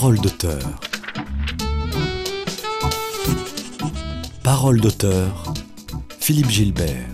Parole d'auteur. Parole d'auteur, Philippe Gilbert.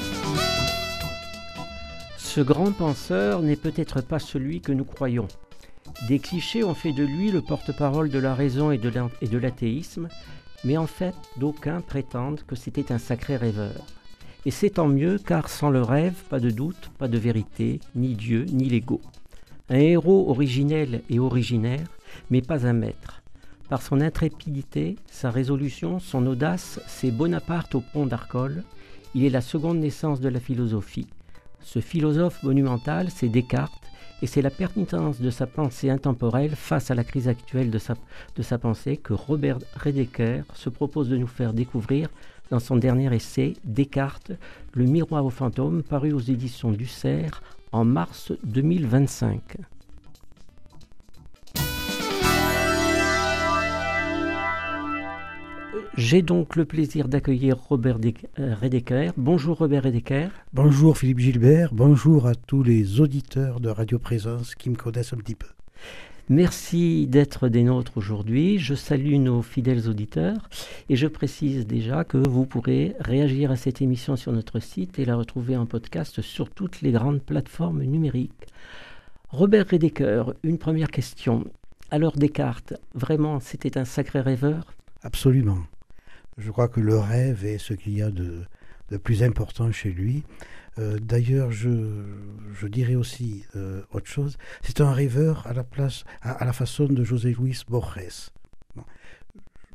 Ce grand penseur n'est peut-être pas celui que nous croyons. Des clichés ont fait de lui le porte-parole de la raison et de l'athéisme, mais en fait, d'aucuns prétendent que c'était un sacré rêveur. Et c'est tant mieux, car sans le rêve, pas de doute, pas de vérité, ni Dieu, ni l'ego. Un héros originel et originaire, mais pas un maître. Par son intrépidité, sa résolution, son audace, c'est Bonaparte au pont d'Arcole. Il est la seconde naissance de la philosophie. Ce philosophe monumental, c'est Descartes, et c'est la pertinence de sa pensée intemporelle face à la crise actuelle de sa pensée que Robert Redeker se propose de nous faire découvrir dans son dernier essai, Descartes, le miroir aux fantômes, paru aux éditions du Cerf en mars 2025. J'ai donc le plaisir d'accueillir Robert Redeker. Bonjour Robert Redeker. Bonjour Philippe Gilbert, bonjour à tous les auditeurs de Radio Présence qui me connaissent un petit peu. Merci d'être des nôtres aujourd'hui. Je salue nos fidèles auditeurs et je précise déjà que vous pourrez réagir à cette émission sur notre site et la retrouver en podcast sur toutes les grandes plateformes numériques. Robert Redeker, une première question. Alors Descartes, vraiment, c'était un sacré rêveur ? Absolument. Je crois que le rêve est ce qu'il y a de plus important chez lui. D'ailleurs, je dirais aussi autre chose. C'est un rêveur à la façon de José Luis Borges. Bon. Pourquoi ?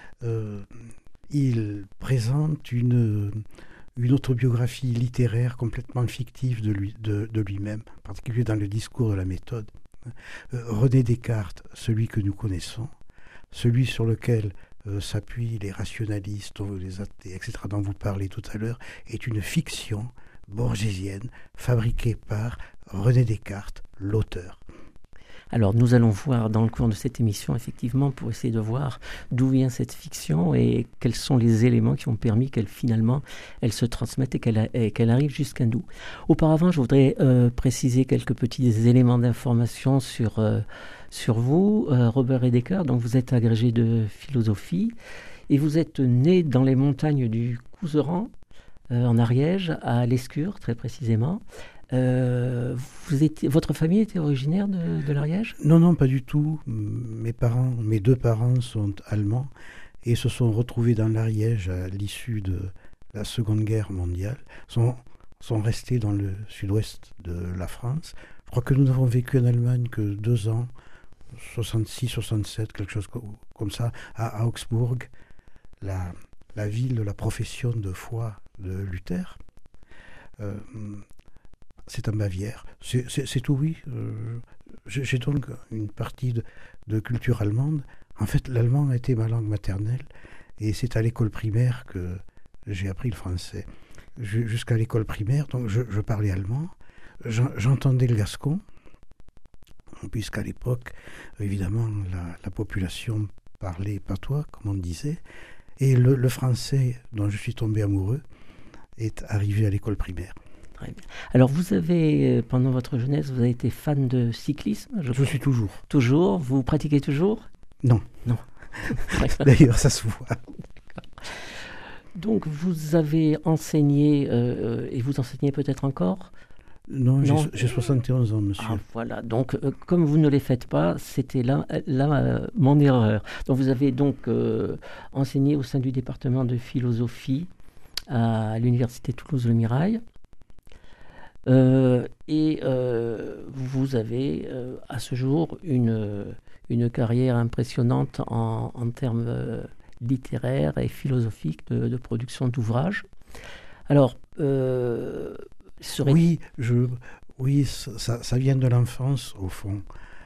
Il présente une autobiographie littéraire complètement fictive de lui-même, en particulier dans le discours de la méthode. René Descartes, celui que nous connaissons, celui sur lequel s'appuient les rationalistes, les athées, etc., dont vous parlez tout à l'heure, est une fiction borgésienne fabriquée par René Descartes, l'auteur. Alors nous allons voir dans le cours de cette émission, effectivement, pour essayer de voir d'où vient cette fiction et quels sont les éléments qui ont permis qu'elle se transmette et qu'elle arrive jusqu'à nous. Auparavant, je voudrais préciser quelques petits éléments d'information sur vous, Robert Redeker. Donc vous êtes agrégé de philosophie et vous êtes né dans les montagnes du Couserans, en Ariège, à Lescure très précisément. Votre famille était originaire de l'Ariège ? Non, pas du tout. Mes deux parents sont allemands et se sont retrouvés dans l'Ariège à l'issue de la Seconde Guerre mondiale. Sont restés dans le sud-ouest de la France. Je crois que nous n'avons vécu en Allemagne que 2 ans, 66, 67, quelque chose comme ça, à Augsbourg, la ville de la profession de foi de Luther. C'est en Bavière. C'est tout, oui. J'ai donc une partie de culture allemande. En fait, l'allemand a été ma langue maternelle et c'est à l'école primaire que j'ai appris le français. Jusqu'à l'école primaire, donc je parlais allemand. J'entendais le gascon, puisqu'à l'époque, évidemment, la population parlait patois, comme on disait. Et le français, dont je suis tombé amoureux, est arrivé à l'école primaire. Très bien. Alors vous avez, pendant votre jeunesse, vous avez été fan de cyclisme ? Je suis toujours. Toujours ? Vous pratiquez toujours ? Non. Non. D'ailleurs, ça se voit. Donc vous avez enseigné, et vous enseignez peut-être encore ? Non. J'ai 71 ans, monsieur. Ah, voilà, donc comme vous ne les faites pas, c'était là mon erreur. Donc vous avez donc enseigné au sein du département de philosophie à l'université Toulouse-Le Mirail. Et vous avez à ce jour une carrière impressionnante en termes littéraires et philosophiques de production d'ouvrages. Alors, oui, ça vient de l'enfance, au fond.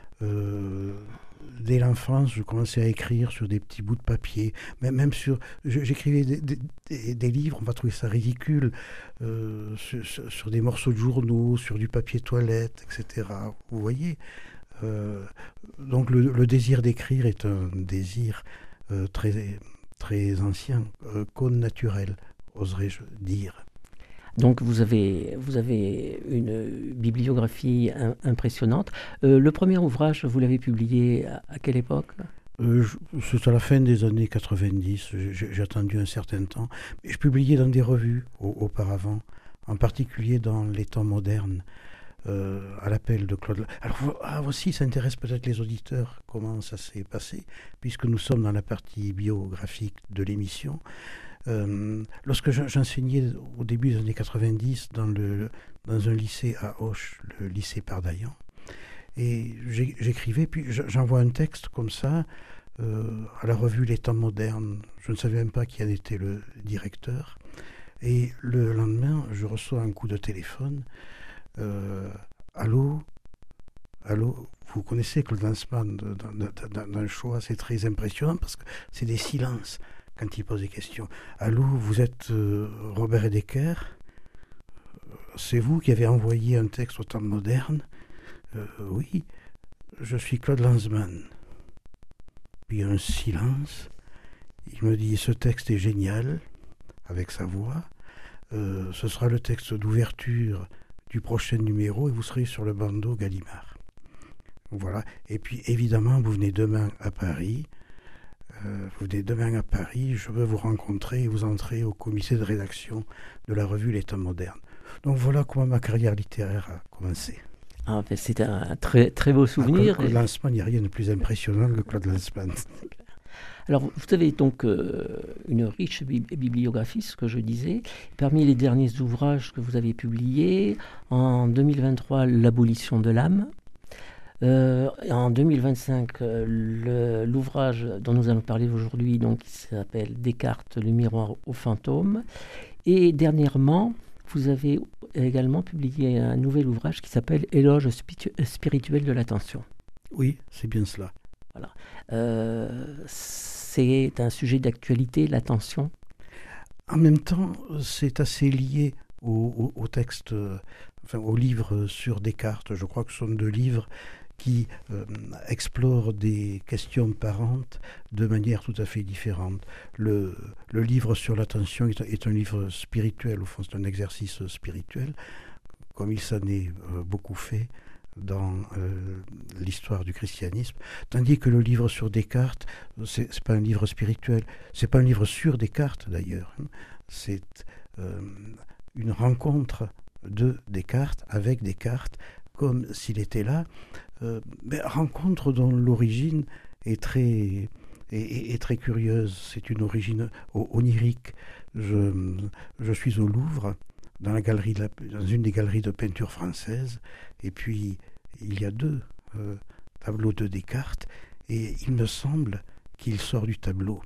Dès l'enfance, je commençais à écrire sur des petits bouts de papier, même j'écrivais des livres, on va trouver ça ridicule, sur des morceaux de journaux, sur du papier toilette, etc. Vous voyez, donc le désir d'écrire est un désir très, très ancien, connaturel, oserais-je dire. Donc vous avez une bibliographie impressionnante. Le premier ouvrage, vous l'avez publié à quelle époque ? C'est à la fin des années 90, j'ai attendu un certain temps. Je publiais dans des revues auparavant, en particulier dans Les Temps modernes, à l'appel de Claude. Alors aussi, ça intéresse peut-être les auditeurs, comment ça s'est passé, puisque nous sommes dans la partie biographique de l'émission. Lorsque j'enseignais au début des années 90 dans un lycée à Auch, le lycée Pardaillan, et j'écrivais, puis j'envoie un texte comme ça à la revue Les Temps modernes. Je ne savais même pas qui en était le directeur. Et le lendemain, je reçois un coup de téléphone. Allô, vous connaissez Claude Lanzmann d'un choix, c'est très impressionnant parce que c'est des silences quand il pose des questions. Allô, vous êtes Robert Hedeker ? C'est vous qui avez envoyé un texte au Temps moderne ? Oui, je suis Claude Lanzmann. Puis un silence. Il me dit, ce texte est génial, avec sa voix. Ce sera le texte d'ouverture du prochain numéro et vous serez sur le bandeau Gallimard. Voilà. Et puis évidemment, vous venez demain à Paris. Je veux vous rencontrer et vous entrez au comité de rédaction de la revue Les Temps modernes. Donc voilà comment ma carrière littéraire a commencé. Ah, ben c'est un très, très beau souvenir. Claude Lanzmann, il n'y a rien de plus impressionnant que Claude Lanzmann. Alors, vous avez donc une riche bibliographie, ce que je disais. Parmi les derniers ouvrages que vous avez publiés, en 2023, L'abolition de l'âme. En 2025, l'ouvrage dont nous allons parler aujourd'hui, donc, qui s'appelle Descartes, le miroir au fantôme. Et dernièrement, vous avez également publié un nouvel ouvrage qui s'appelle Éloge spirituel de l'attention. Oui, c'est bien cela. Voilà. C'est un sujet d'actualité, l'attention. En même temps, c'est assez lié au texte, au livre sur Descartes. Je crois que ce sont deux livres qui explorent des questions parentes de manière tout à fait différente. Le livre sur l'attention est un livre spirituel, au fond c'est un exercice spirituel, comme il s'en est beaucoup fait dans l'histoire du christianisme, tandis que le livre sur Descartes, c'est pas un livre spirituel, c'est pas un livre sur Descartes d'ailleurs, c'est une rencontre de Descartes avec Descartes, comme s'il était là, mais rencontre dont l'origine est très curieuse. C'est une origine onirique. Je suis au Louvre, dans une des galeries de peinture française, et puis il y a deux tableaux de Descartes, et il me semble qu'il sort du tableau,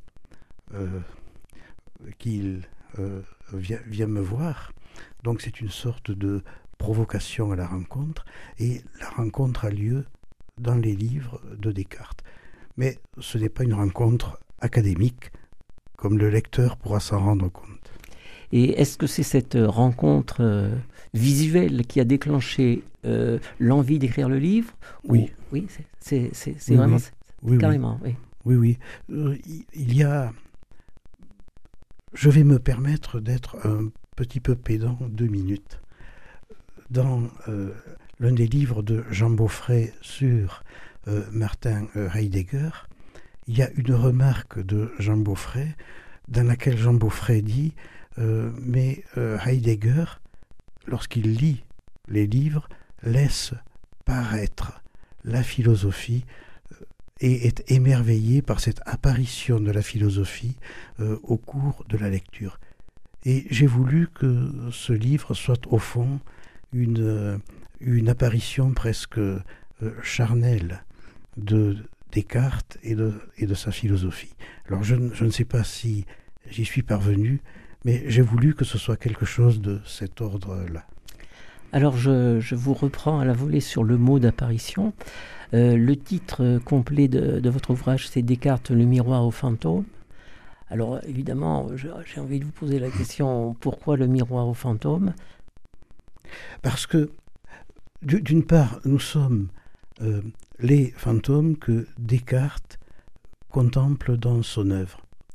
qu'il vient me voir. Donc c'est une sorte de provocation à la rencontre, et la rencontre a lieu dans les livres de Descartes. Mais ce n'est pas une rencontre académique, comme le lecteur pourra s'en rendre compte. Et est-ce que c'est cette rencontre visuelle qui a déclenché l'envie d'écrire le livre ? Oui. Oui, c'est vraiment... Oui, carrément, oui. Oui. Il y a... Je vais me permettre d'être un petit peu pédant 2 minutes. Dans l'un des livres de Jean Beaufray sur Martin Heidegger, il y a une remarque de Jean Beaufray dans laquelle Jean Beaufray dit mais Heidegger, lorsqu'il lit les livres, laisse paraître la philosophie et est émerveillé par cette apparition de la philosophie au cours de la lecture. Et j'ai voulu que ce livre soit au fond une apparition presque charnelle de Descartes et de sa philosophie. Alors je ne sais pas si j'y suis parvenu, mais j'ai voulu que ce soit quelque chose de cet ordre-là. Alors je vous reprends à la volée sur le mot d'apparition. Le titre complet de votre ouvrage, c'est Descartes, le miroir au fantôme. Alors évidemment, j'ai envie de vous poser la question, pourquoi le miroir au fantôme ? Parce que, d'une part, nous sommes les fantômes que Descartes contemple dans son œuvre.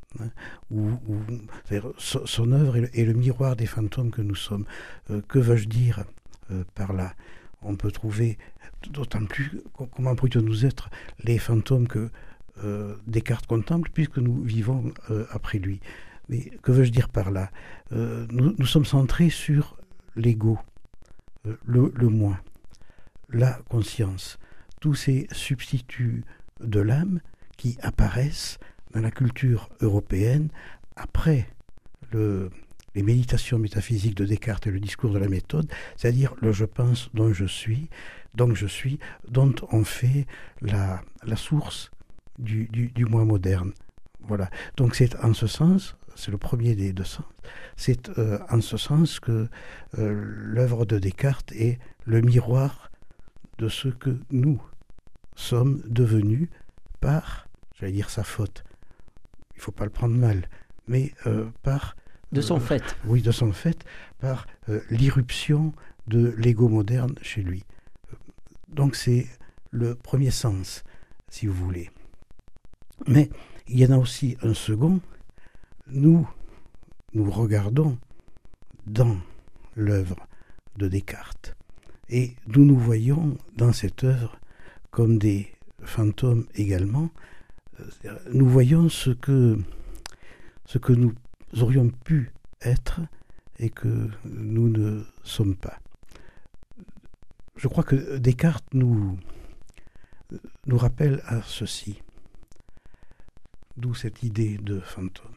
hein, c'est-à-dire son œuvre est le miroir des fantômes que nous sommes. Que veux-je dire par là? On peut trouver, d'autant plus, comment pourrions-nous être les fantômes que Descartes contemple, puisque nous vivons après lui. Mais que veux-je dire par là? Nous sommes centrés sur l'ego, le moi, la conscience, tous ces substituts de l'âme qui apparaissent dans la culture européenne après les méditations métaphysiques de Descartes et le discours de la méthode, c'est-à-dire le je pense dont je suis, dont on fait la source du moi moderne. Voilà. Donc c'est en ce sens, c'est le premier des deux sens, c'est en ce sens que l'œuvre de Descartes est le miroir de ce que nous sommes devenus par, j'allais dire sa faute, il ne faut pas le prendre mal, mais par... De son fait. Oui, de son fait, par l'irruption de l'ego moderne chez lui. Donc c'est le premier sens, si vous voulez. Mais il y en a aussi un second. Nous regardons dans l'œuvre de Descartes et nous voyons dans cette œuvre comme des fantômes également. Nous voyons ce que nous aurions pu être et que nous ne sommes pas. Je crois que Descartes nous rappelle à ceci, d'où cette idée de fantôme.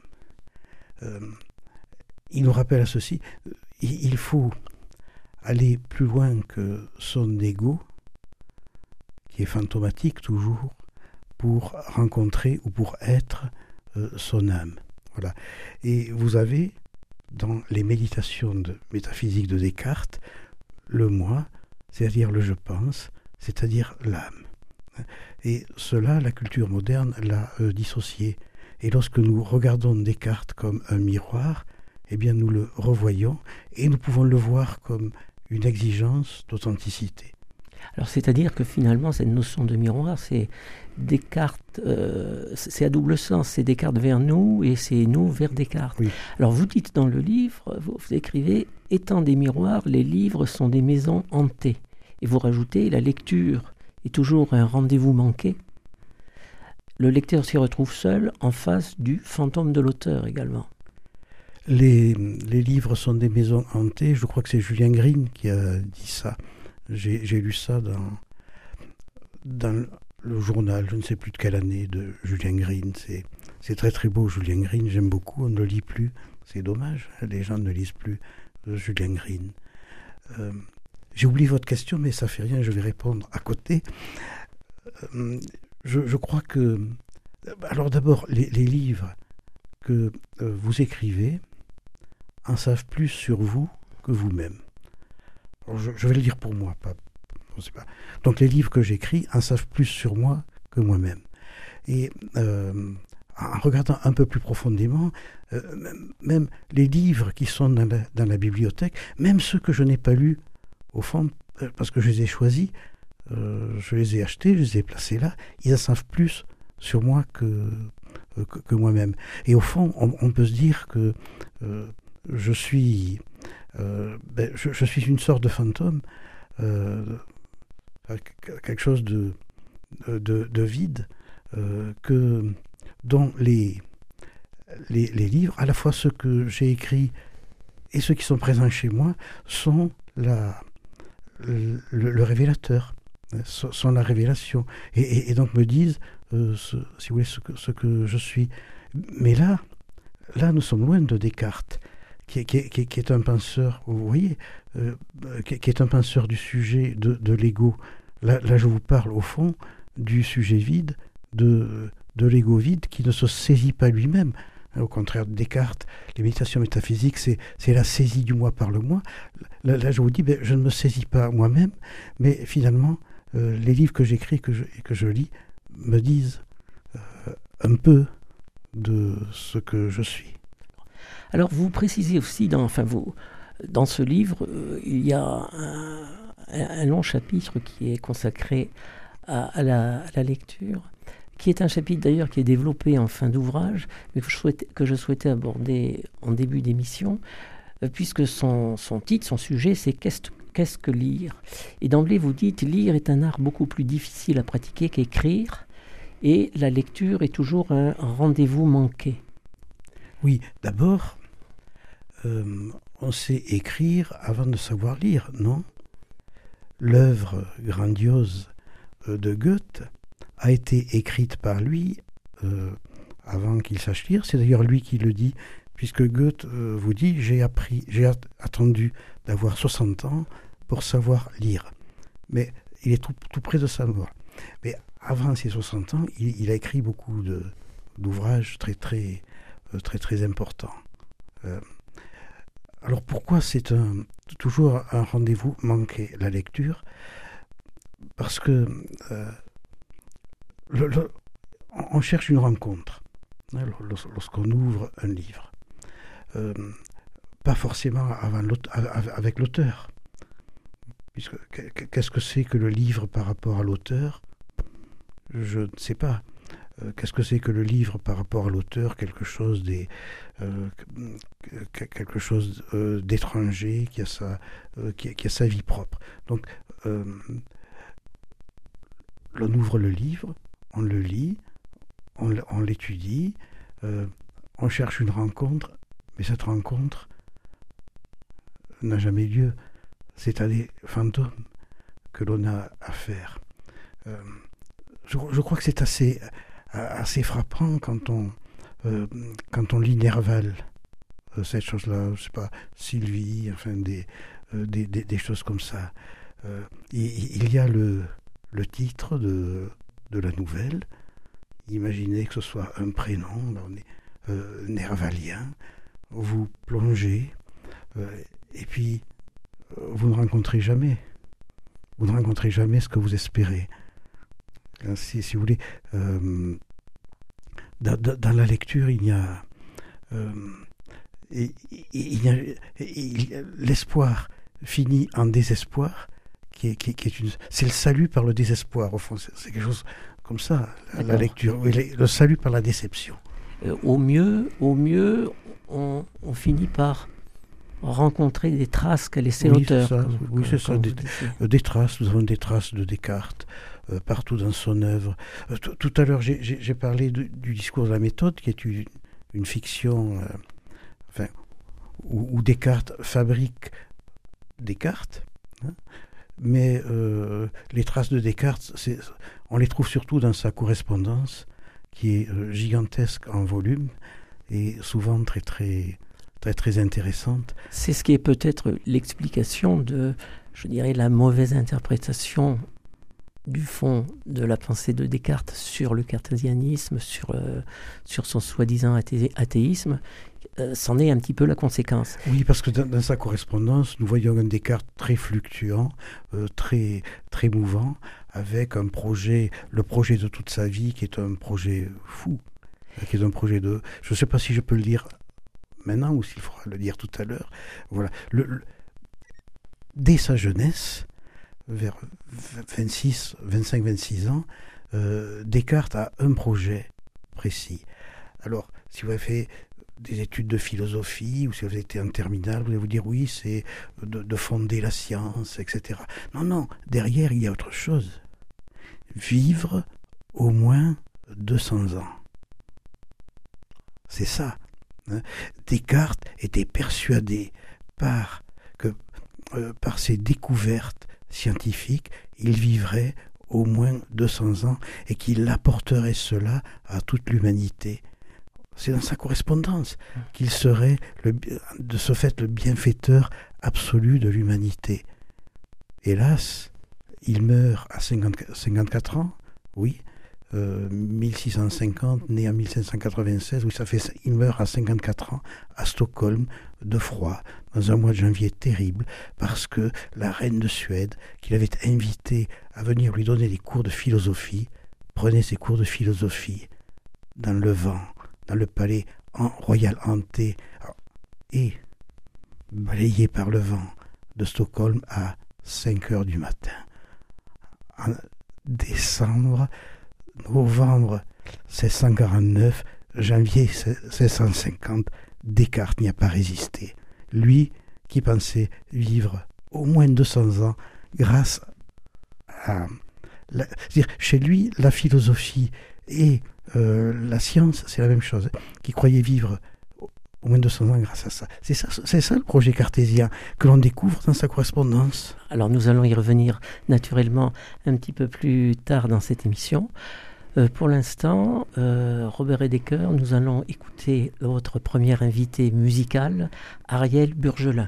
Il nous rappelle à ceci, il faut aller plus loin que son ego, qui est fantomatique toujours, pour rencontrer ou pour être son âme. Voilà. Et vous avez, dans les méditations métaphysiques de Descartes, le moi, c'est-à-dire le je pense, c'est-à-dire l'âme. Et cela, la culture moderne l'a dissocié. Et lorsque nous regardons Descartes comme un miroir, eh bien nous le revoyons et nous pouvons le voir comme une exigence d'authenticité. Alors c'est-à-dire que finalement cette notion de miroir, c'est Descartes, c'est à double sens, c'est Descartes vers nous et c'est nous vers Descartes. Oui. Alors vous dites dans le livre, vous écrivez « Étant des miroirs, les livres sont des maisons hantées ». Et vous rajoutez « La lecture est toujours un rendez-vous manqué ». Le lecteur s'y retrouve seul en face du fantôme de l'auteur également. Les livres sont des maisons hantées, je crois que c'est Julien Green qui a dit ça. J'ai lu ça dans le journal, je ne sais plus de quelle année, de Julien Green. C'est très très beau, Julien Green, j'aime beaucoup, on ne le lit plus. C'est dommage, les gens ne lisent plus Julien Green. J'ai oublié votre question, mais ça fait rien, je vais répondre à côté. Je crois que... Alors d'abord, les livres que vous écrivez en savent plus sur vous que vous-même. Je vais le dire pour moi, je sais pas. Donc les livres que j'écris en savent plus sur moi que moi-même. Et en regardant un peu plus profondément, même les livres qui sont dans la bibliothèque, même ceux que je n'ai pas lus, au fond, parce que je les ai choisis, je les ai achetés, je les ai placés là, ils en savent plus sur moi que moi-même. Et au fond, on peut se dire que je suis une sorte de fantôme, quelque chose de vide, dont les livres, à la fois ceux que j'ai écrits et ceux qui sont présents chez moi, sont le révélateur, sont la révélation, et donc me disent, si vous voulez, ce que je suis. Mais là, nous sommes loin de Descartes, qui est un penseur, vous voyez, qui est un penseur du sujet de l'ego. Là, je vous parle, au fond, du sujet vide, de l'ego vide, qui ne se saisit pas lui-même. Au contraire de Descartes, les méditations métaphysiques, c'est la saisie du moi par le moi. Là, je vous dis, je ne me saisis pas moi-même, mais finalement, les livres que j'écris et que je lis me disent un peu de ce que je suis. Alors, vous précisez aussi, dans ce livre, il y a un long chapitre qui est consacré à la lecture, qui est un chapitre d'ailleurs qui est développé en fin d'ouvrage, mais que je souhaitais aborder en début d'émission, puisque son titre, son sujet, c'est qu'est-ce que lire ? Et d'emblée, vous dites, lire est un art beaucoup plus difficile à pratiquer qu'écrire, et la lecture est toujours un rendez-vous manqué. Oui, d'abord, on sait écrire avant de savoir lire, non ? L'œuvre grandiose de Goethe a été écrite par lui avant qu'il sache lire. C'est d'ailleurs lui qui le dit, puisque Goethe vous dit « j'ai attendu d'avoir 60 ans pour savoir lire ». Mais il est tout près de sa mort. Mais avant ses 60 ans, il a écrit beaucoup d'ouvrages très importants. Alors pourquoi c'est toujours un rendez-vous manqué, la lecture ? Parce que on cherche une rencontre lorsqu'on ouvre un livre. Pas forcément avec l'auteur. Puisque qu'est-ce que c'est que le livre par rapport à l'auteur ? Je ne sais pas. Qu'est-ce que c'est que le livre par rapport à l'auteur ? Quelque chose d'étranger qui a sa vie propre. Donc, on ouvre le livre, on le lit, on l'étudie, on cherche une rencontre, mais cette rencontre n'a jamais lieu. C'est à des fantômes que l'on a affaire. Je crois que c'est assez frappant quand on lit Nerval, cette chose-là, je sais pas, Sylvie, enfin des choses comme ça. Il y a le titre de la nouvelle. Imaginez que ce soit un prénom, là on est nervalien. Vous plongez, et puis vous ne rencontrez jamais. Vous ne rencontrez jamais ce que vous espérez. Si vous voulez, dans la lecture, il y a l'espoir finit en désespoir, c'est le salut par le désespoir, au fond. C'est quelque chose comme ça, la lecture. Oui, le salut par la déception. Au mieux, on finit par rencontrer des traces qu'a laissé l'auteur. C'est ça. Des traces. Nous avons des traces de Descartes partout dans son œuvre. Tout à l'heure, j'ai parlé du discours de la méthode, qui est une fiction où Descartes fabrique Descartes. Hein, mais les traces de Descartes, on les trouve surtout dans sa correspondance, qui est gigantesque en volume et souvent très intéressante. C'est ce qui est peut-être l'explication de, je dirais, la mauvaise interprétation du fond de la pensée de Descartes sur le cartésianisme, sur son soi-disant athéisme. C'en est un petit peu la conséquence. Oui, parce que dans sa correspondance, nous voyons un Descartes très fluctuant, très mouvant, avec le projet de toute sa vie, qui est un projet fou, qui est un projet de... Je ne sais pas si je peux le dire maintenant ou s'il faudra le dire tout à l'heure. Voilà. Dès sa jeunesse, vers 25-26 ans, Descartes a un projet précis. Alors, si vous avez fait des études de philosophie, ou si vous avez été en terminale, vous allez vous dire oui, c'est de fonder la science, etc. Non, derrière, il y a autre chose. Vivre au moins 200 ans. C'est ça. Hein. Descartes était persuadé par ses découvertes scientifiques, il vivrait au moins 200 ans et qu'il apporterait cela à toute l'humanité. C'est dans sa correspondance qu'il serait, de ce fait, le bienfaiteur absolu de l'humanité. Hélas, il meurt à 54 ans, oui, 1650, né en 1796, oui, il meurt à 54 ans à Stockholm, de froid, dans un mois de janvier terrible, parce que la reine de Suède, qu'il avait invité à venir lui donner des cours de philosophie, prenait ses cours de philosophie dans le vent, dans le palais royal hanté et balayé par le vent de Stockholm à 5 heures du matin. En décembre novembre 1649, janvier 1650, Descartes n'y a pas résisté. Lui qui pensait vivre au moins 200 ans grâce à... c'est-à-dire, chez lui, la philosophie et la science, c'est la même chose. Qui croyait vivre au moins 200 ans grâce à ça. C'est ça le projet cartésien que l'on découvre dans sa correspondance. Alors nous allons y revenir naturellement un petit peu plus tard dans cette émission. Pour l'instant, Robert Edeker, nous allons écouter votre premier invité musical, Ariel Burgelin.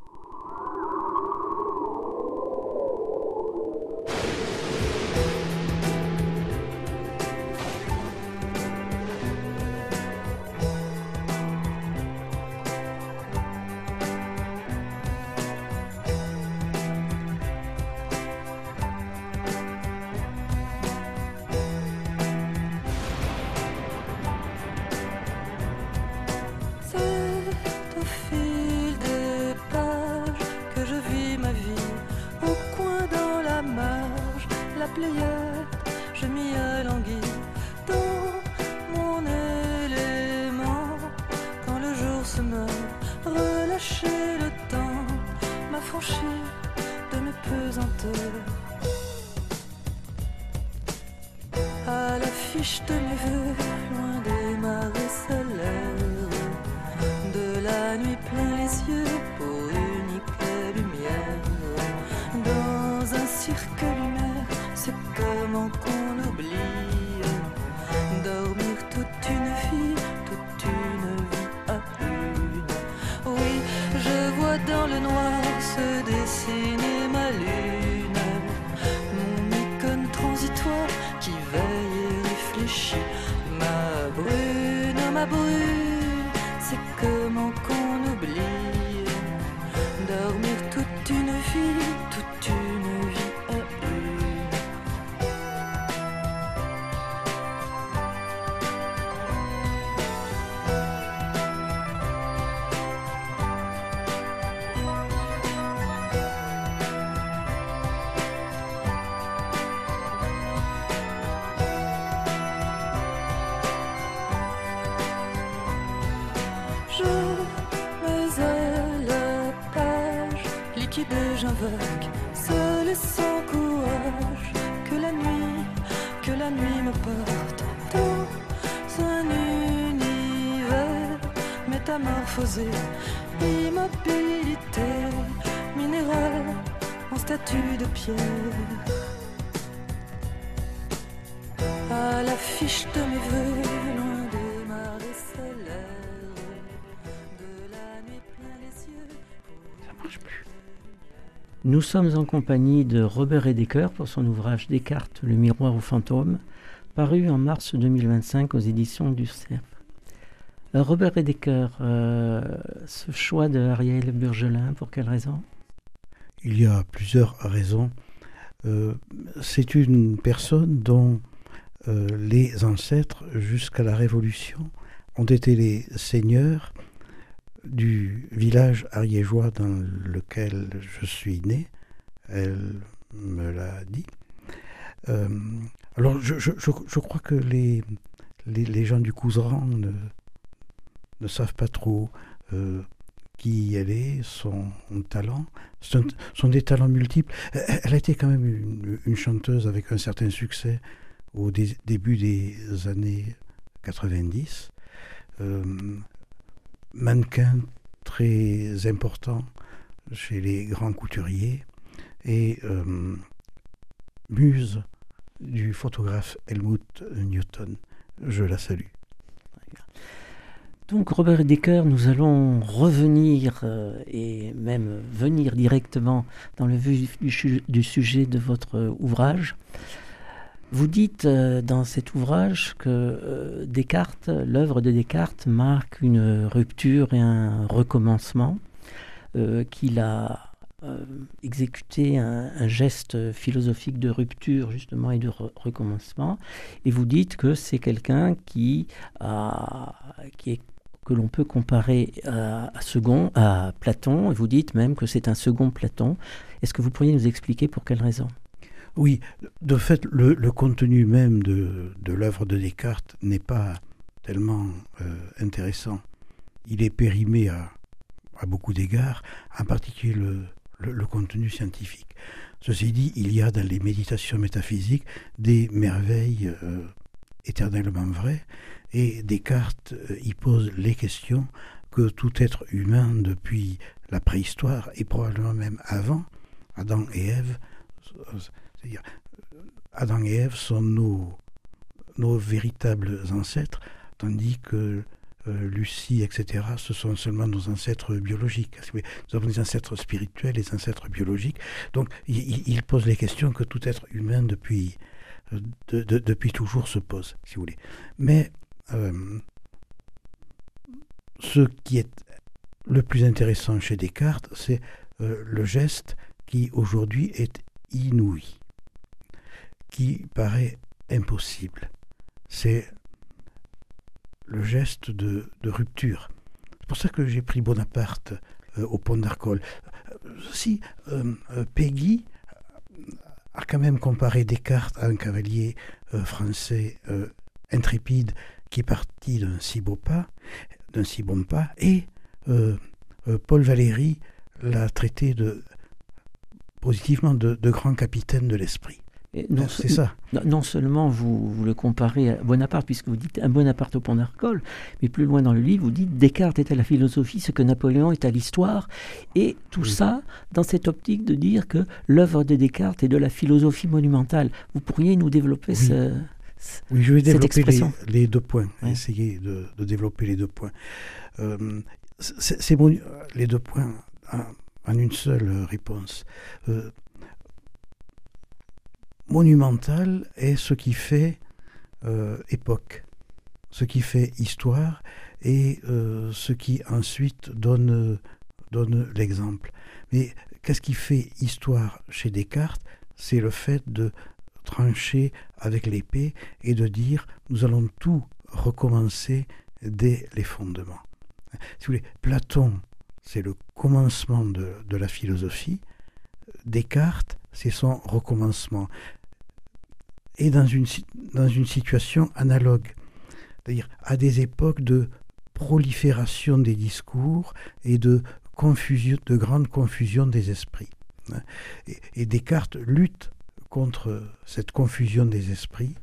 À l'affiche de mes voeux, loin des marées solaires, de la nuit plein les yeux pour unique lumière. Dans un cirque lunaire, c'est comment qu'on oublie dormir toute une vie à une. Oui, je vois dans le noir se dessiner ma lune, mon icône transitoire qui veille et réfléchit. Ma brune, c'est comment qu'on oublie dormir toute une vie à une. Je mets à la page liquide et j'invoque, seul et sans courage, que la nuit me porte dans un univers métamorphosé, immobilité minérale en statue de pierre. À l'affiche de mes voeux, loin des marées solaires, de la nuit plein les yeux. Ça marche plus. Nous sommes en compagnie de Robert Edeker pour son ouvrage Descartes, le miroir aux fantômes, paru en mars 2025 aux éditions du Cerf. Robert Edeker, ce choix de Ariel Burgelin, pour quelle raison ? Il y a plusieurs raisons. C'est une personne dont les ancêtres, jusqu'à la Révolution, ont été les seigneurs du village ariégeois dans lequel je suis né. Elle me l'a dit. Alors, je crois que les gens du Couserans ne savent pas trop qui elle est, son talent. Sont des talents multiples. Elle a été quand même une chanteuse avec un certain succès au début des années 90. Mannequin très important chez les grands couturiers et muse du photographe Helmut Newton. Je la salue. Donc Robert Edeker, nous allons revenir et même venir directement dans le vif du sujet de votre ouvrage. Vous dites dans cet ouvrage que Descartes, l'œuvre de Descartes marque une rupture et un recommencement, qu'il a exécuté un geste philosophique de rupture justement et de recommencement, et vous dites que c'est quelqu'un que l'on peut comparer à Platon, et vous dites même que c'est un second Platon. Est-ce que vous pourriez nous expliquer pour quelle raison ? Oui, de fait, le contenu même de l'œuvre de Descartes n'est pas tellement intéressant. Il est périmé à beaucoup d'égards, en particulier le contenu scientifique. Ceci dit, il y a dans les méditations métaphysiques des merveilles éternellement vraies, et Descartes y pose les questions que tout être humain depuis la préhistoire, et probablement même avant, Adam et Ève, c'est-à-dire Adam et Ève sont nos véritables ancêtres, tandis que Lucie, etc., ce sont seulement nos ancêtres biologiques. Nous avons des ancêtres spirituels, des ancêtres biologiques. Donc, il pose les questions que tout être humain depuis toujours se pose, si vous voulez. Mais ce qui est le plus intéressant chez Descartes, c'est le geste qui aujourd'hui est inouï, qui paraît impossible. C'est le geste de rupture. C'est pour ça que j'ai pris Bonaparte au pont d'Arcole. Si Péguy a quand même comparé Descartes à un cavalier français intrépide qui est parti d'un si bon pas, et Paul Valéry l'a traité positivement de grand capitaine de l'esprit. C'est ça. Non seulement vous le comparez à Bonaparte, puisque vous dites un Bonaparte au pont d'Arcole, mais plus loin dans le livre, vous dites Descartes est à la philosophie ce que Napoléon est à l'histoire, et tout ça dans cette optique de dire que l'œuvre de Descartes est de la philosophie monumentale. Vous pourriez nous développer Oui, je vais développer les 2 points, essayer de développer les 2 points. Les 2 points en une seule réponse. Monumental est ce qui fait époque, ce qui fait histoire, et ce qui ensuite donne l'exemple. Mais qu'est-ce qui fait histoire chez Descartes? C'est le fait de trancher avec l'épée et de dire nous allons tout recommencer dès les fondements. Si vous voulez, Platon, c'est le commencement de la philosophie. Descartes, c'est son recommencement. Et dans une situation analogue, c'est-à-dire à des époques de prolifération des discours et de grande confusion des esprits. Et Descartes lutte contre cette confusion des esprits,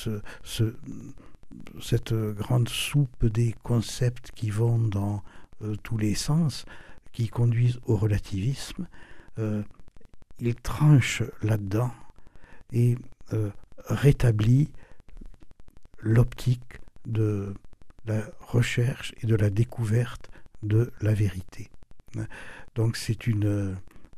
cette grande soupe des concepts qui vont dans tous les sens, qui conduisent au relativisme. Il tranche là-dedans et rétablit l'optique de la recherche et de la découverte de la vérité. Donc c'est une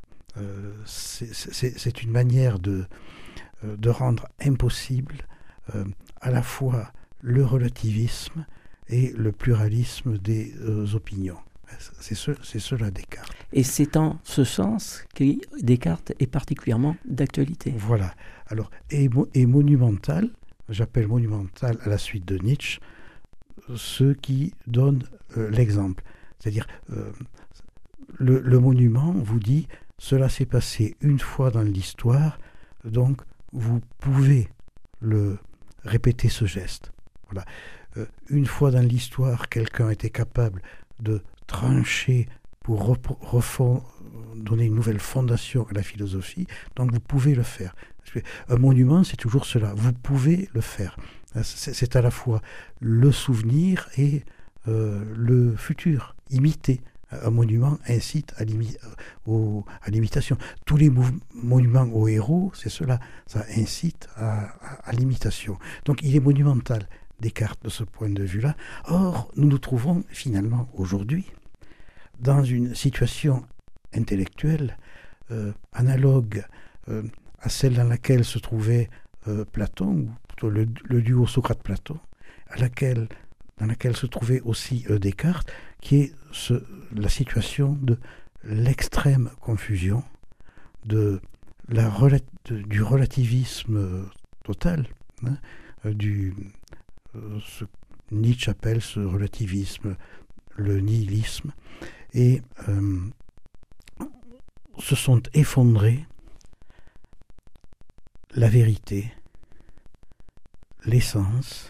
manière de rendre impossible à la fois le relativisme et le pluralisme des opinions. C'est cela Descartes. Et c'est en ce sens que Descartes est particulièrement d'actualité. Voilà. Alors, et monumental, j'appelle monumental à la suite de Nietzsche, ce qui donne l'exemple. C'est-à-dire, le monument vous dit, cela s'est passé une fois dans l'histoire, donc vous pouvez répéter ce geste. Voilà. Une fois dans l'histoire, quelqu'un était capable de trancher pour donner une nouvelle fondation à la philosophie, donc vous pouvez le faire. Un monument, c'est toujours cela, vous pouvez le faire. C'est à la fois le souvenir et le futur, imiter. Un monument incite à l'imitation. Tous les monuments aux héros, c'est cela, ça incite à l'imitation. Donc il est monumental, Descartes, de ce point de vue-là. Or, nous nous trouvons finalement aujourd'hui dans une situation intellectuelle analogue à celle dans laquelle se trouvait Platon, ou plutôt le duo Socrate-Platon, dans laquelle se trouvait aussi Descartes, qui est la situation de l'extrême confusion, du relativisme total, ce Nietzsche appelle ce relativisme le nihilisme, et se sont effondrés la vérité, l'essence,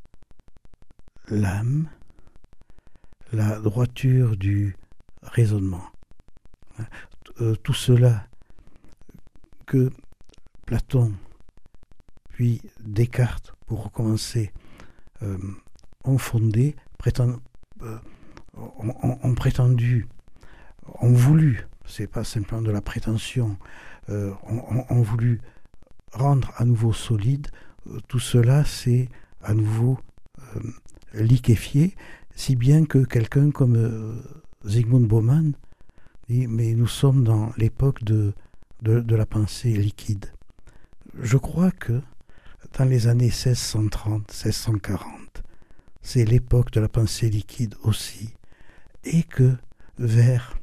l'âme, la droiture du raisonnement. Tout cela que Platon, puis Descartes, pour recommencer, ont fondé, ont prétendu, ont voulu, c'est pas simplement de la prétention, ont voulu rendre à nouveau solide, tout cela c'est à nouveau liquéfié, si bien que quelqu'un comme Zygmunt Bauman dit, mais nous sommes dans l'époque de la pensée liquide. Je crois que dans les années 1630, 1640, c'est l'époque de la pensée liquide aussi, et que vers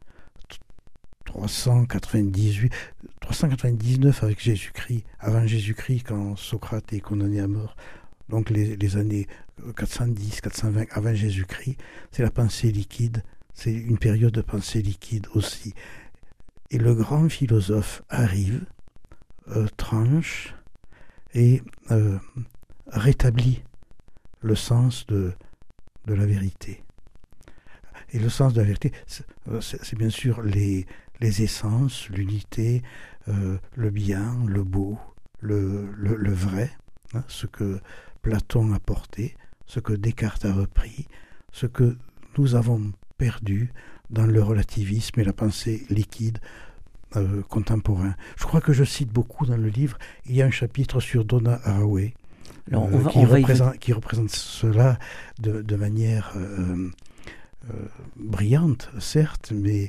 399 avec Jésus-Christ, avant Jésus-Christ, quand Socrate est condamné à mort, donc les années 410, 420 avant Jésus-Christ, c'est la pensée liquide, c'est une période de pensée liquide aussi. Et le grand philosophe arrive, tranche et rétablit le sens de la vérité. Et le sens de la vérité, c'est bien sûr les essences, l'unité, le bien, le beau, le vrai, hein, ce que Platon a porté, ce que Descartes a repris, ce que nous avons perdu dans le relativisme et la pensée liquide contemporain. Je crois que je cite beaucoup dans le livre. Il y a un chapitre sur Donna Haraway qui représente cela de manière brillante, certes, mais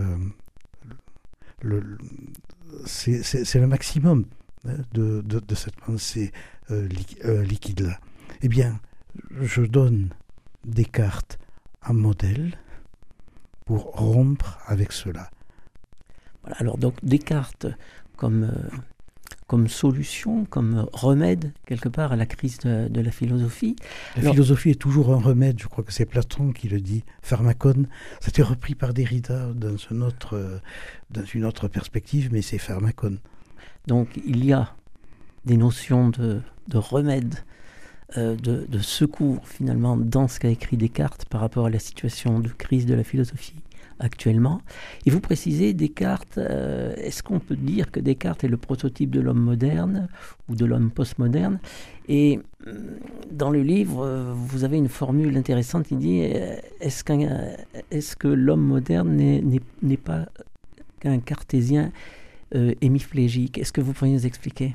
c'est le maximum de cette pensée liquide-là. Eh bien, je donne Descartes un modèle pour rompre avec cela. Voilà, alors donc Descartes comme solution, comme remède quelque part à la crise de la philosophie. La philosophie est toujours un remède, je crois que c'est Platon qui le dit, pharmakon. C'était repris par Derrida dans une autre perspective, mais c'est pharmakon. Donc il y a des notions de remède, de secours finalement dans ce qu'a écrit Descartes par rapport à la situation de crise de la philosophie actuellement. Et vous précisez, Descartes, est-ce qu'on peut dire que Descartes est le prototype de l'homme moderne ou de l'homme postmoderne? Et dans le livre, vous avez une formule intéressante qui dit est-ce que l'homme moderne n'est pas qu'un cartésien hémiplégique? Est-ce que vous pourriez nous expliquer?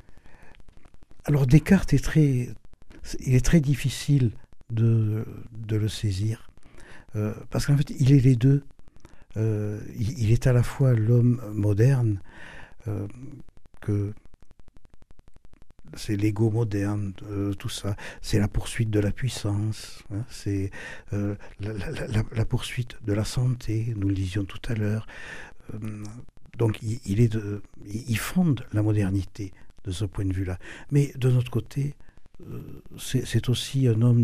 Alors Descartes il est très difficile de le saisir. Parce qu'en fait, il est les deux. Il est à la fois l'homme moderne, que c'est l'ego moderne, tout ça. C'est la poursuite de la puissance, hein, c'est la poursuite de la santé, nous le disions tout à l'heure. Donc il fonde la modernité de ce point de vue-là. Mais de notre côté, c'est aussi un homme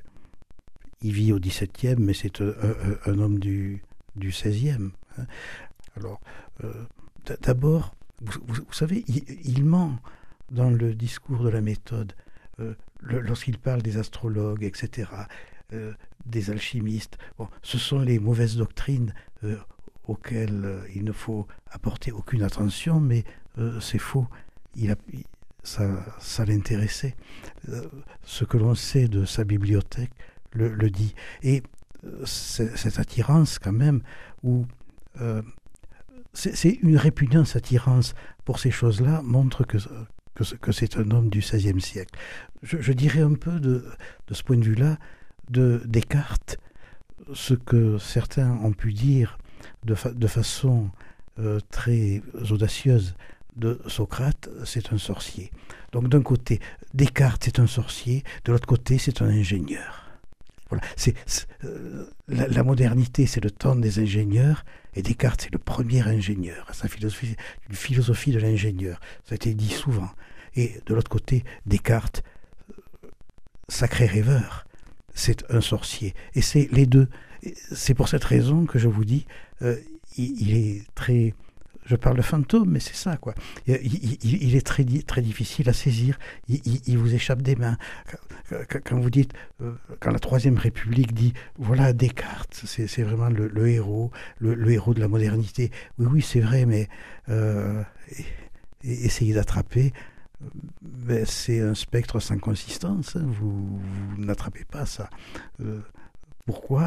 il vit au XVIIe, mais c'est un homme du XVIe. Hein. Alors, d'abord, vous savez, il ment dans le discours de la méthode, lorsqu'il parle des astrologues, etc., des alchimistes. Bon, ce sont les mauvaises doctrines auxquelles il ne faut apporter aucune attention, mais c'est faux. Ça l'intéressait. Ce que l'on sait de sa bibliothèque le dit. Et cette attirance quand même, où c'est une répugnance attirance pour ces choses-là, montre que c'est un homme du XVIe siècle. Je dirais un peu de ce point de vue-là, de Descartes, ce que certains ont pu dire de façon très audacieuse de Socrate, c'est un sorcier. Donc d'un côté, Descartes c'est un sorcier, de l'autre côté c'est un ingénieur. Voilà. La modernité, c'est le temps des ingénieurs, et Descartes, c'est le premier ingénieur. Sa philosophie, une philosophie de l'ingénieur. Ça a été dit souvent. Et de l'autre côté, Descartes, sacré rêveur, c'est un sorcier. Et c'est les deux. C'est pour cette raison que je vous dis, il est très Je parle de fantôme, mais c'est ça, quoi. Il est très difficile à saisir. Il vous échappe des mains. Quand vous dites, quand la Troisième République dit, voilà Descartes, c'est vraiment le héros, le héros de la modernité. Oui, c'est vrai, mais essayez d'attraper. Ben, c'est un spectre sans consistance. Hein. Vous n'attrapez pas ça. Pourquoi ?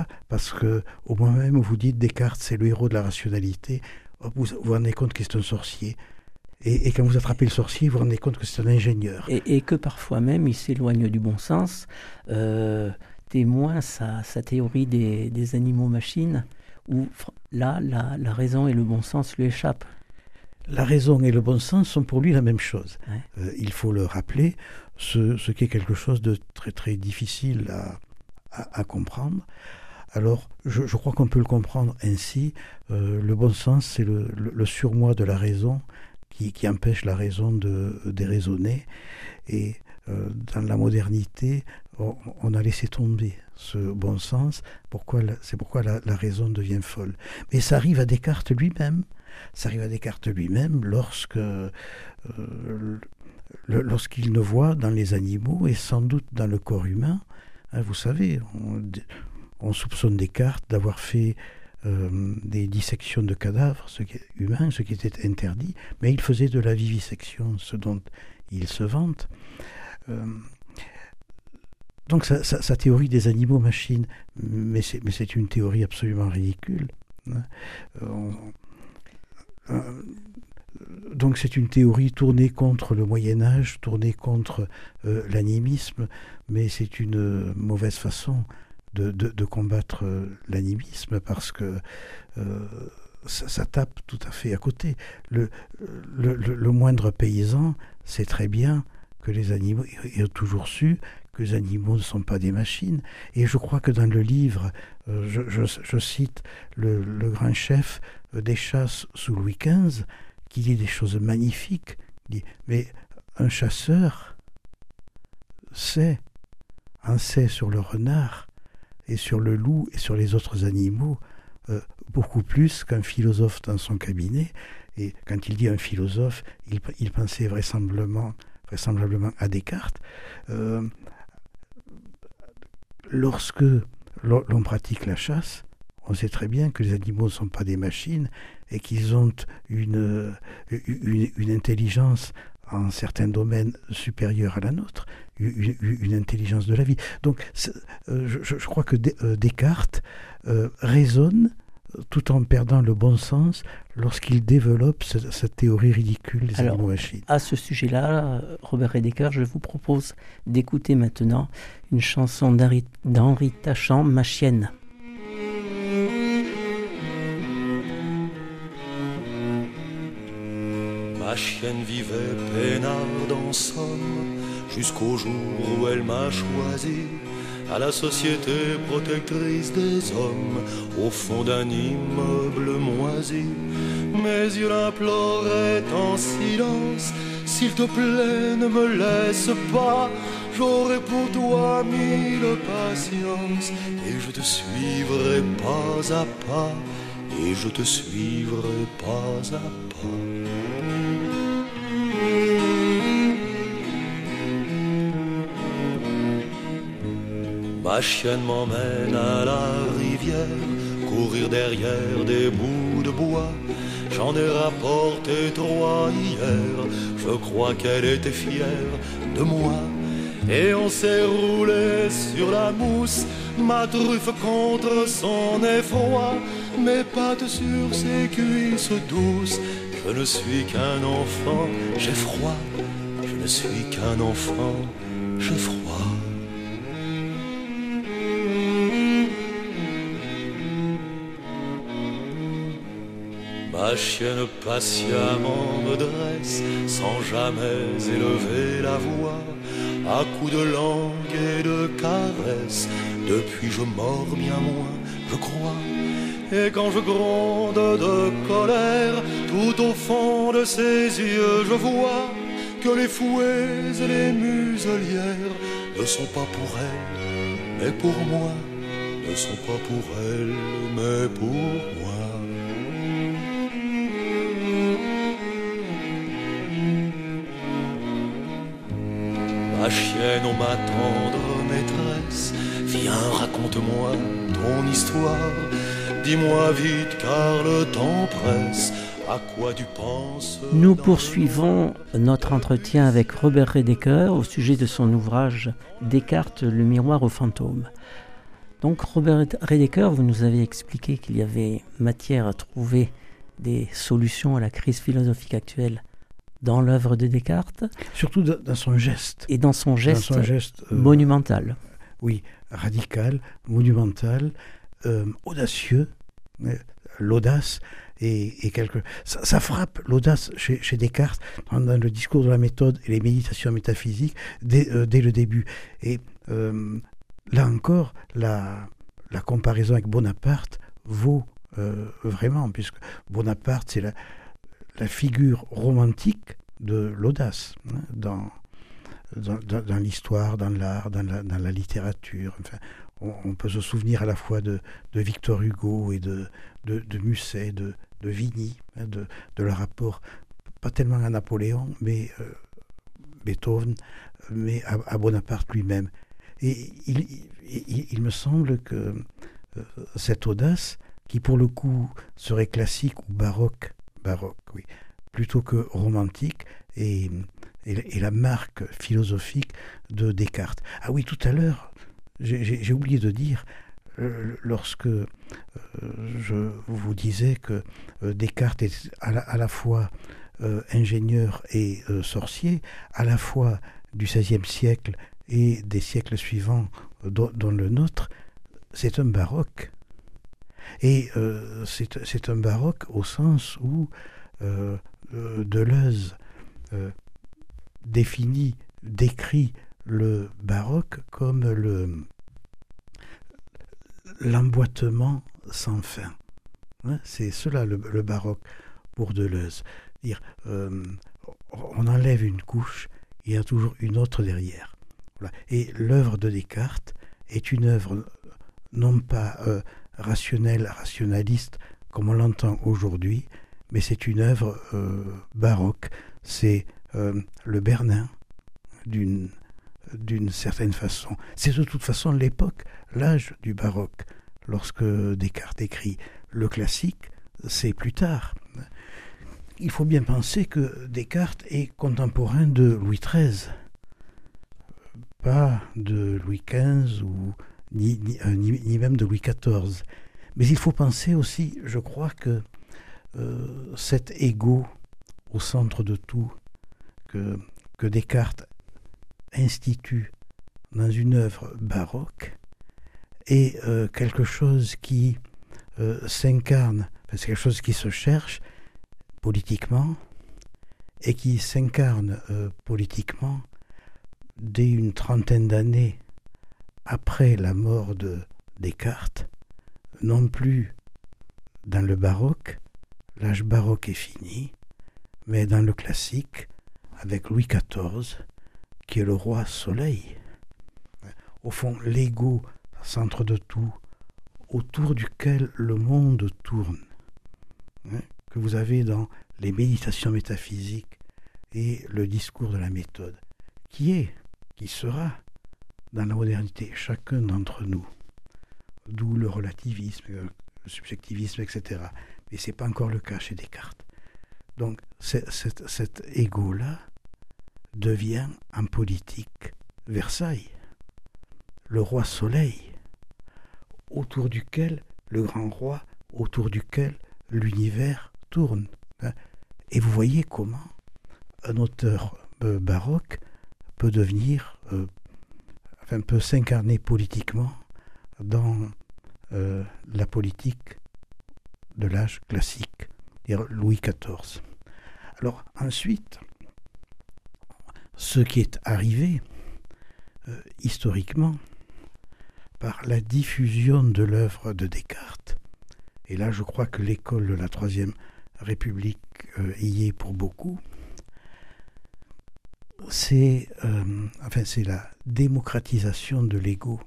Parce que au moment même où vous dites Descartes, c'est le héros de la rationalité, vous vous rendez compte que c'est un sorcier. Et quand vous attrapez le sorcier, vous vous rendez compte que c'est un ingénieur. Et que parfois même, il s'éloigne du bon sens, témoin sa théorie des animaux-machines, où là, la raison et le bon sens lui échappent. La raison et le bon sens sont pour lui la même chose. Ouais. Il faut le rappeler, ce qui est quelque chose de très très difficile à comprendre. Alors, je crois qu'on peut le comprendre ainsi. Le bon sens, c'est le surmoi de la raison qui empêche la raison de déraisonner. Et dans la modernité, on a laissé tomber ce bon sens. C'est pourquoi la raison devient folle. Mais ça arrive à Descartes lui-même. Ça arrive à Descartes lui-même lorsqu'il ne voit dans les animaux et sans doute dans le corps humain. Hein, vous savez, on soupçonne Descartes d'avoir fait des dissections de cadavres humains, ce qui était interdit, mais il faisait de la vivisection, ce dont il se vante. Donc sa théorie des animaux-machines, mais c'est une théorie absolument ridicule. Hein. Donc c'est une théorie tournée contre le Moyen-Âge, tournée contre l'animisme, mais c'est une mauvaise façon de combattre l'animisme parce que ça tape tout à fait à côté. Le moindre paysan sait très bien que les animaux, il a toujours su que les animaux ne sont pas des machines. Et je crois que dans le livre, je cite le grand chef des chasses sous Louis XV, qui dit des choses magnifiques. Il dit, mais un chasseur en sait sur le renard et sur le loup et sur les autres animaux beaucoup plus qu'un philosophe dans son cabinet. Et quand il dit un philosophe, il pensait vraisemblablement à Descartes. Lorsque l'on pratique la chasse, on sait très bien que les animaux ne sont pas des machines et qu'ils ont une intelligence en certains domaines supérieure à la nôtre, une intelligence de la vie. Donc je crois que Descartes raisonne tout en perdant le bon sens lorsqu'il développe cette théorie ridicule des animaux-machines. À ce sujet-là, Robert Redeker, je vous propose d'écouter maintenant une chanson d'Henri Tachant, Ma chienne. Ma chienne vivait peinarde en somme, jusqu'au jour où elle m'a choisi, à la société protectrice des hommes, au fond d'un immeuble moisi. Mes yeux l'imploraient en silence, s'il te plaît ne me laisse pas, j'aurai pour toi 1000 patience, et je te suivrai pas à pas, et je te suivrai pas à pas. Ma chienne m'emmène à la rivière, courir derrière des bouts de bois. J'en ai rapporté 3 hier, je crois qu'elle était fière de moi. Et on s'est roulé sur la mousse, ma truffe contre son effroi, mes pattes sur ses cuisses douces. Je ne suis qu'un enfant, j'ai froid. Je ne suis qu'un enfant, j'ai froid. Ma chienne patiemment me dresse, sans jamais élever la voix, à coups de langue et de caresses. Depuis je mords bien moins, je crois. Et quand je gronde de colère, tout au fond de ses yeux je vois que les fouets et les muselières ne sont pas pour elle, mais pour moi. Ne sont pas pour elle, mais pour moi. Ma chienne, ô ma tendre maîtresse, viens, raconte-moi ton histoire. Dis-moi vite, car le temps presse. À quoi tu penses? Nous poursuivons notre entretien avec Robert Redeker au sujet de son ouvrage Descartes, le miroir aux fantômes. Donc Robert Redeker, vous nous avez expliqué qu'il y avait matière à trouver des solutions à la crise philosophique actuelle dans l'œuvre de Descartes. Surtout dans son geste. Et dans son geste, monumental. Oui, radical, monumental, audacieux. L'audace et ça frappe l'audace chez Descartes dans le discours de la méthode et les méditations métaphysiques dès le début. Et là encore, la comparaison avec Bonaparte vaut vraiment, puisque Bonaparte, c'est la figure romantique de l'audace, hein, dans l'histoire, dans l'art, dans la littérature. Enfin, on peut se souvenir à la fois de Victor Hugo et de Musset, de Vigny, hein, de leur rapport, pas tellement à Napoléon, mais Beethoven, mais à Bonaparte lui-même. Et il me semble que cette audace, qui pour le coup serait classique ou baroque, oui, plutôt que romantique, est la marque philosophique de Descartes. Ah oui, tout à l'heure, j'ai oublié de dire, lorsque je vous disais que Descartes est à la fois ingénieur et sorcier, à la fois du XVIe siècle et des siècles suivants, dont le nôtre, c'est un baroque. Et c'est un baroque au sens où Deleuze décrit le baroque comme l'emboîtement sans fin. Hein, c'est cela le baroque pour Deleuze. On enlève une couche, il y a toujours une autre derrière. Voilà. Et l'œuvre de Descartes est une œuvre non pas rationnelle, rationaliste, comme on l'entend aujourd'hui, mais c'est une œuvre baroque. C'est le Bernin d'une certaine façon. C'est de toute façon l'époque, l'âge du baroque. Lorsque Descartes écrit le classique, c'est plus tard. Il faut bien penser que Descartes est contemporain de Louis XIII, pas de Louis XV ou ni même de Louis XIV. Mais il faut penser aussi, je crois, que cet ego au centre de tout, que Descartes institue dans une œuvre baroque, est quelque chose qui s'incarne, c'est quelque chose qui se cherche politiquement et qui s'incarne politiquement dès une trentaine d'années après la mort de Descartes, non plus dans le baroque, l'âge baroque est fini, mais dans le classique, avec Louis XIV, qui est le roi soleil. Au fond, l'ego, centre de tout, autour duquel le monde tourne, hein, que vous avez dans les méditations métaphysiques et le discours de la méthode, qui sera dans la modernité, chacun d'entre nous. D'où le relativisme, le subjectivisme, etc. Mais ce n'est pas encore le cas chez Descartes. Donc cet ego-là devient en politique Versailles, le roi soleil, autour duquel, le grand roi, autour duquel l'univers tourne. Et vous voyez comment un auteur baroque peut devenir, peut s'incarner politiquement dans la politique de l'âge classique, Louis XIV. Alors ensuite, ce qui est arrivé historiquement par la diffusion de l'œuvre de Descartes, et là je crois que l'école de la Troisième République y est pour beaucoup, c'est la démocratisation de l'ego.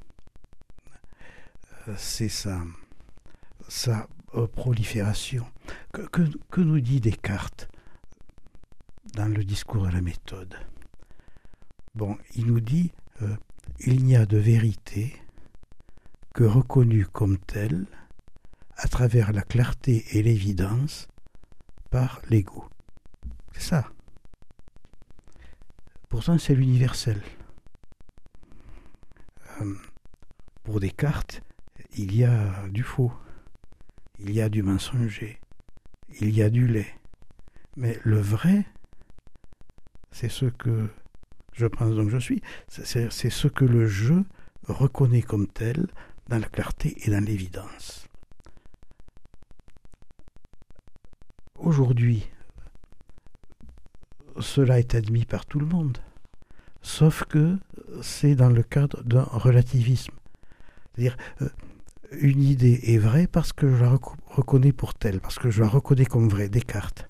C'est sa prolifération. Que nous dit Descartes dans le discours de la méthode? Bon, il nous dit il n'y a de vérité que reconnue comme telle à travers la clarté et l'évidence par l'ego. C'est ça. Pourtant, c'est l'universel. Pour Descartes, il y a du faux, il y a du mensonger, il y a du laid. Mais le vrai, c'est ce que je pense donc je suis, c'est ce que le je reconnaît comme tel dans la clarté et dans l'évidence. Aujourd'hui, cela est admis par tout le monde, sauf que c'est dans le cadre d'un relativisme. C'est-à-dire, une idée est vraie parce que je la reconnais pour telle, parce que je la reconnais comme vraie, Descartes.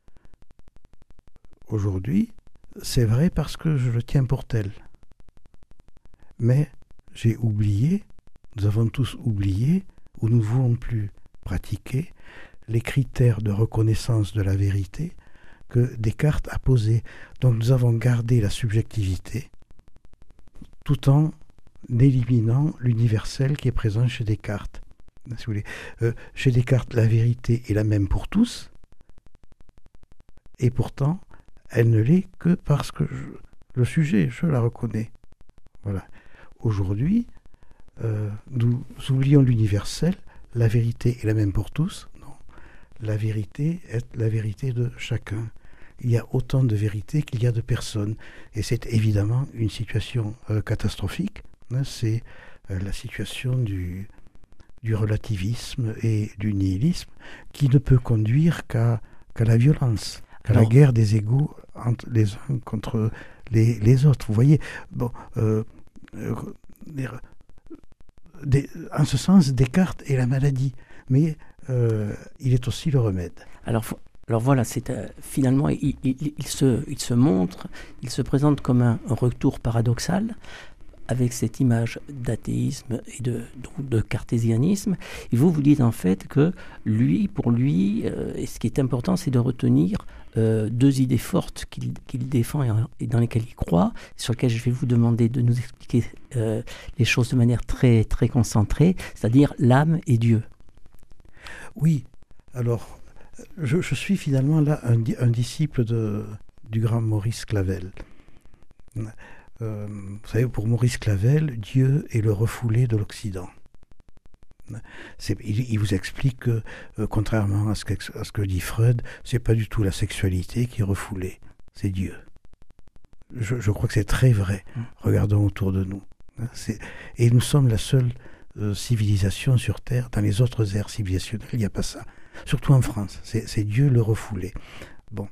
Aujourd'hui, c'est vrai parce que je le tiens pour tel. Mais j'ai oublié, nous avons tous oublié, ou nous ne voulons plus pratiquer, les critères de reconnaissance de la vérité que Descartes a posés. Donc nous avons gardé la subjectivité tout en éliminant l'universel qui est présent chez Descartes. Si vous voulez. Chez Descartes, la vérité est la même pour tous, et pourtant, elle ne l'est que parce que le sujet, je la reconnais. Voilà. Aujourd'hui, nous oublions l'universel, la vérité est la même pour tous. Non. La vérité est la vérité de chacun. Il y a autant de vérités qu'il y a de personnes. Et c'est évidemment une situation catastrophique. C'est la situation du relativisme et du nihilisme qui ne peut conduire qu'à la violence, qu'à la guerre des égos entre les uns contre les autres. Vous voyez, bon, en ce sens, Descartes est la maladie, mais il est aussi le remède. Alors voilà, finalement, il se montre, il se présente comme un retour paradoxal, avec cette image d'athéisme et de cartésianisme. Et vous dites en fait que pour lui, et ce qui est important, c'est de retenir deux idées fortes qu'il défend et dans lesquelles il croit, sur lesquelles je vais vous demander de nous expliquer les choses de manière très, très concentrée, c'est-à-dire l'âme et Dieu. Oui, alors, je suis finalement là un disciple du grand Maurice Clavel. Vous savez, pour Maurice Clavel, Dieu est le refoulé de l'Occident. Il vous explique que, contrairement à ce que dit Freud, c'est pas du tout la sexualité qui est refoulée, c'est Dieu. Je crois que c'est très vrai. Regardons autour de nous. Et nous sommes la seule civilisation sur Terre. Dans les autres aires civilisationnelles, il n'y a pas ça. Surtout en France, c'est Dieu le refoulé. Bon.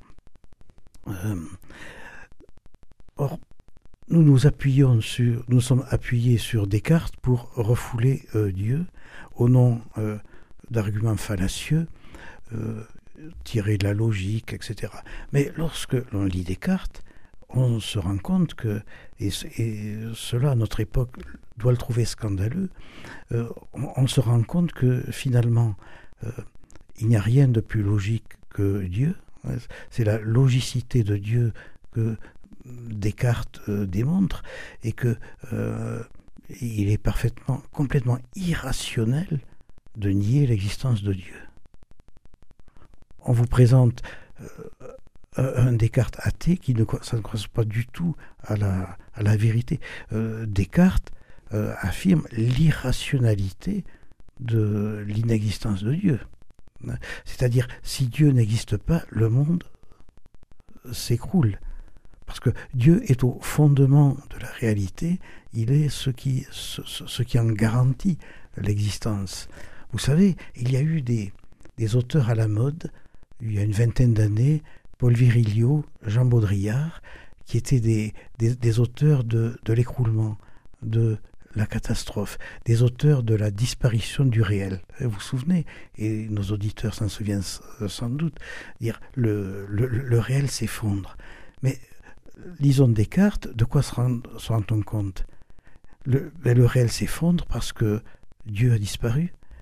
Or, nous sommes appuyés sur Descartes pour refouler Dieu au nom d'arguments fallacieux, tirés de la logique, etc. Mais lorsque l'on lit Descartes, on se rend compte que, et cela à notre époque doit le trouver scandaleux, on se rend compte que finalement, il n'y a rien de plus logique que Dieu. C'est la logicité de Dieu que Descartes démontre, et que il est complètement irrationnel de nier l'existence de Dieu. On vous présente un Descartes athée qui ne correspond pas du tout à la vérité. Descartes affirme l'irrationalité de l'inexistence de Dieu. C'est-à-dire, si Dieu n'existe pas, le monde s'écroule. Parce que Dieu est au fondement de la réalité, il est ce qui en garantit l'existence. Vous savez, il y a eu des auteurs à la mode, il y a une vingtaine d'années, Paul Virilio, Jean Baudrillard, qui étaient des auteurs de l'écroulement, de la catastrophe, des auteurs de la disparition du réel. Vous vous souvenez, et nos auditeurs s'en souviennent sans doute, dire le réel s'effondre. Mais lisons Descartes, de quoi se rend-on compte ? Le réel s'effondre parce que Dieu a disparu.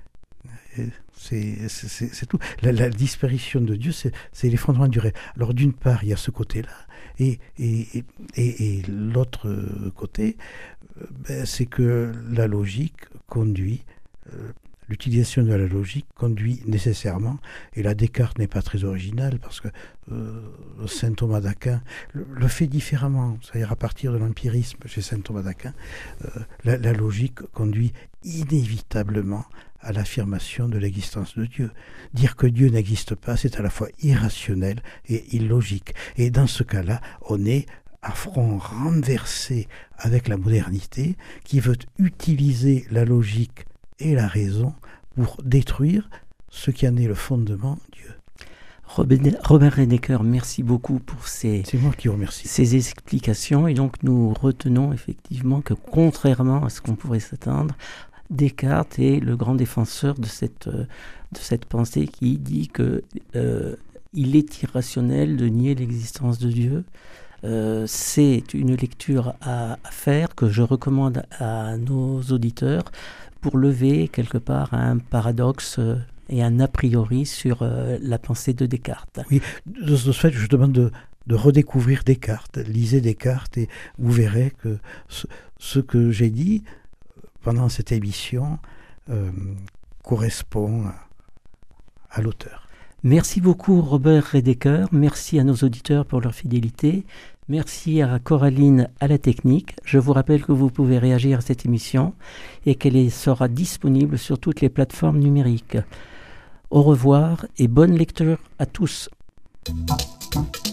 C'est tout. La disparition de Dieu, c'est l'effondrement du réel. Alors d'une part, il y a ce côté-là, et l'autre côté, c'est que la logique conduit, l'utilisation de la logique conduit nécessairement, et là Descartes n'est pas très original, parce que saint Thomas d'Aquin le fait différemment, c'est-à-dire à partir de l'empirisme chez saint Thomas d'Aquin, la logique conduit inévitablement à l'affirmation de l'existence de Dieu. Dire que Dieu n'existe pas, c'est à la fois irrationnel et illogique. Et dans ce cas-là, on est à front renversé avec la modernité qui veut utiliser la logique et la raison pour détruire ce qui en est le fondement, Dieu. Robert Redeker, merci beaucoup pour ces explications. Et donc nous retenons effectivement que contrairement à ce qu'on pourrait s'attendre, Descartes est le grand défenseur de cette pensée qui dit que il est irrationnel de nier l'existence de Dieu. C'est une lecture à faire que je recommande à nos auditeurs pour lever quelque part un paradoxe et un a priori sur la pensée de Descartes. Oui, de ce fait, je demande de redécouvrir Descartes. Lisez Descartes et vous verrez que ce que j'ai dit pendant cette émission correspond à l'auteur. Merci beaucoup Robert Redeker, merci à nos auditeurs pour leur fidélité, merci à Coraline à la technique. Je vous rappelle que vous pouvez réagir à cette émission et qu'elle sera disponible sur toutes les plateformes numériques. Au revoir et bonne lecture à tous.